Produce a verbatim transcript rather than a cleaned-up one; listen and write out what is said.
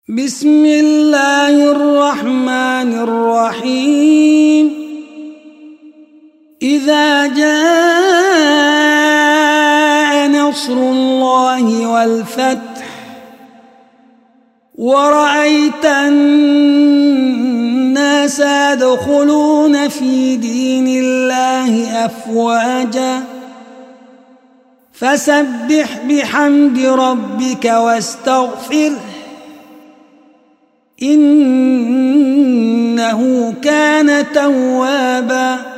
بسم الله الرحمن الرحيم. إذا جاء نصر الله والفتح ورأيت الناس يدخلون في دين الله أفواجا فسبح بحمد ربك واستغفره إنه كان توابا.